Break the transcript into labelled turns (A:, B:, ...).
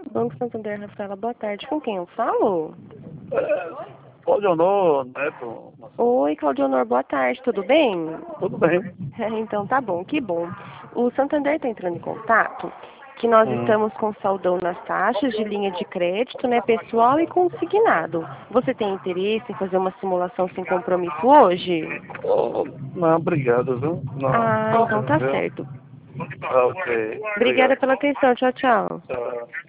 A: Banco Santander, Rafaela, boa tarde. Com quem eu falo?
B: Claudionor, Neto.
A: Oi, Claudionor, boa tarde, tudo bem?
B: Tudo bem.
A: Então tá bom, que bom. O Santander está entrando em contato que nós estamos com saldão nas taxas de linha de crédito, né, pessoal e consignado. Você tem interesse em fazer uma simulação sem compromisso hoje?
B: Oh, não, obrigado, viu? Não.
A: Ah, então tá
B: Viu?
A: certo.
B: Ah, ok.
A: Obrigada
B: Obrigado.
A: pela atenção, tchau, tchau.
B: Tchau.